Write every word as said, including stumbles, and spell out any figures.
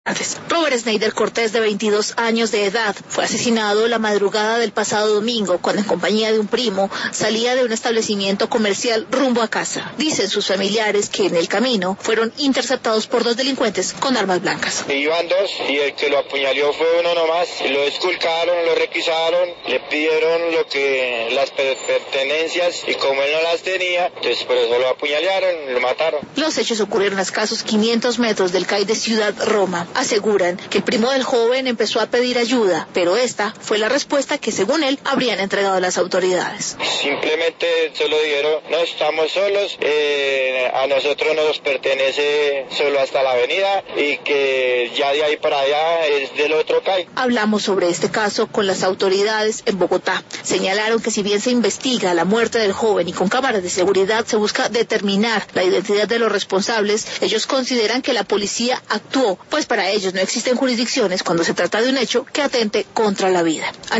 Robert Snyder Cortés, de veintidós años de edad, fue asesinado la madrugada del pasado domingo cuando, en compañía de un primo, salía de un establecimiento comercial rumbo a casa. Dicen sus familiares que en el camino fueron interceptados por dos delincuentes con armas blancas. Iban dos y el que lo apuñaló fue uno nomás. Lo esculcaron, lo requisaron, le pidieron lo que las pertenencias y como él no las tenía, entonces por eso lo apuñalaron, lo mataron. Los hechos ocurrieron a escasos quinientos metros del C A I de Ciudad Roma. Aseguran que el primo del joven empezó a pedir ayuda, pero esta fue la respuesta que, según él, habrían entregado las autoridades. Simplemente solo dijeron, no estamos solos, eh, a nosotros nos pertenece solo hasta la avenida y que ya de ahí para allá es del otro C A I. Hablamos sobre este caso con las autoridades en Bogotá. Señalaron que si bien se investiga la muerte del joven y con cámaras de seguridad se busca determinar la identidad de los responsables, ellos consideran que la policía actuó, pues para ellos no existen jurisdicciones cuando se trata de un hecho que atente contra la vida.